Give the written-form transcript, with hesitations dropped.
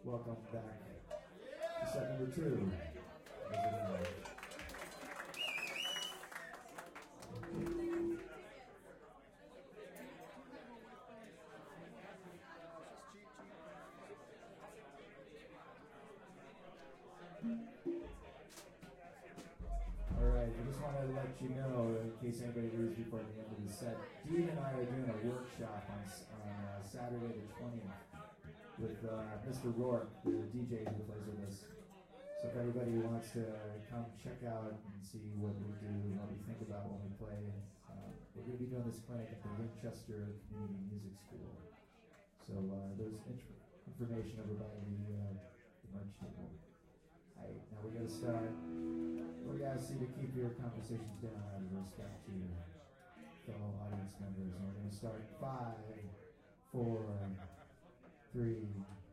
welcome back to set number 2. Alright, I just wanted to let you know, in case anybody leaves before the end of the set, Dean and I are doing a workshop on Saturday the 20th with Mr. Rourke, the DJ who plays with us. So if anybody wants to come check out and see what we do and what we think about when we play, we're going to be doing this clinic at the Winchester Community Music School. So there's information over by the merch table. Alright, now we're going to start. We ask you to keep your conversations down out of respect to your fellow audience members. And we're going to start 5, 4, 3,